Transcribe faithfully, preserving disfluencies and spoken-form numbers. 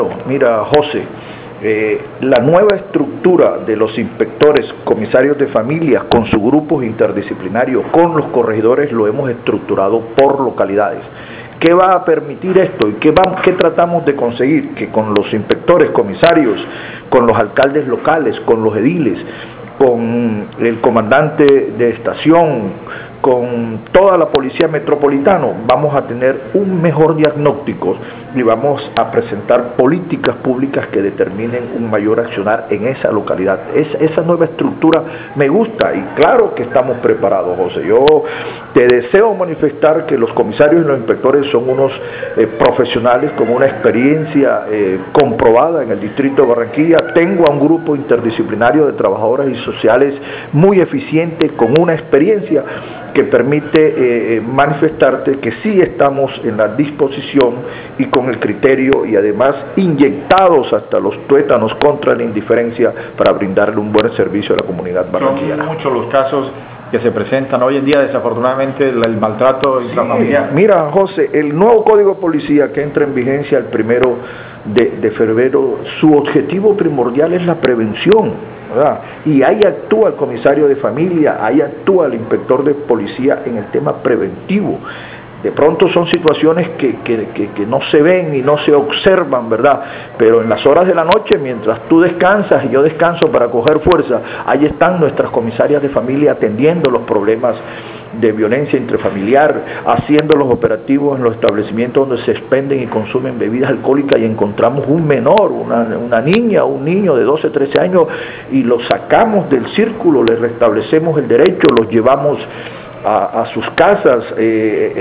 Mira, José, eh, la nueva estructura de los inspectores, comisarios de familias, con sus grupos interdisciplinarios, con los corregidores, lo hemos estructurado por localidades. ¿Qué va a permitir esto y qué, va, qué tratamos de conseguir? Que con los inspectores, comisarios, con los alcaldes locales, con los ediles, con el comandante de estación, con toda la policía metropolitana, vamos a tener un mejor diagnóstico y vamos a presentar políticas públicas que determinen un mayor accionar en esa localidad. Es, esa nueva estructura me gusta y claro que estamos preparados, José. Yo te deseo manifestar que los comisarios y los inspectores son unos eh, profesionales con una experiencia eh, comprobada en el distrito de Barranquilla. Tengo a un grupo interdisciplinario de trabajadoras y sociales muy eficiente, con una experiencia que permite eh, manifestarte que sí estamos en la disposición y con el criterio y además inyectados hasta los tuétanos contra la indiferencia para brindarle un buen servicio a la comunidad barranquillana. Son muchos los casos que se presentan hoy en día, desafortunadamente, el, el maltrato intrafamiliar. Sí, mira, José, el nuevo Código de Policía que entra en vigencia el primero de, de febrero, su objetivo primordial es la prevención, ¿verdad? Y ahí actúa el comisario de familia, ahí actúa el inspector de policía en el tema preventivo. De pronto son situaciones que, que, que, que no se ven y no se observan, ¿verdad? Pero en las horas de la noche, mientras tú descansas y yo descanso para coger fuerza, ahí están nuestras comisarias de familia atendiendo los problemas de violencia intrafamiliar, haciendo los operativos en los establecimientos donde se expenden y consumen bebidas alcohólicas y encontramos un menor, una, una niña o un niño de doce, trece años y los sacamos del círculo, les restablecemos el derecho, los llevamos a, a sus casas, eh,